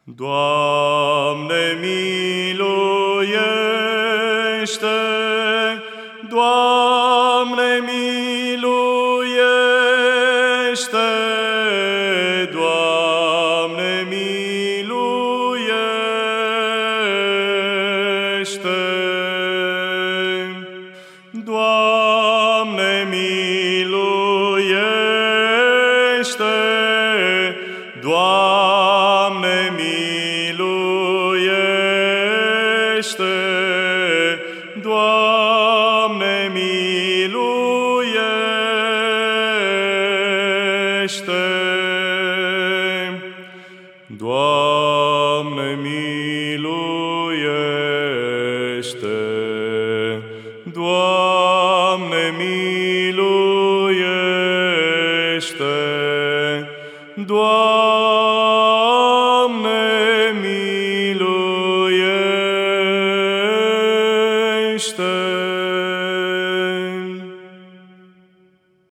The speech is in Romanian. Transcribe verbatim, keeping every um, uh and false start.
Doamne, miluiește! Doamne, miluiește! Doamne, miluiește! Doamne, miluiește! Doamne, miluiește! Doamne, miluiește! Doamne, miluiește! Doamne, miluiește! Doamne, miluiește!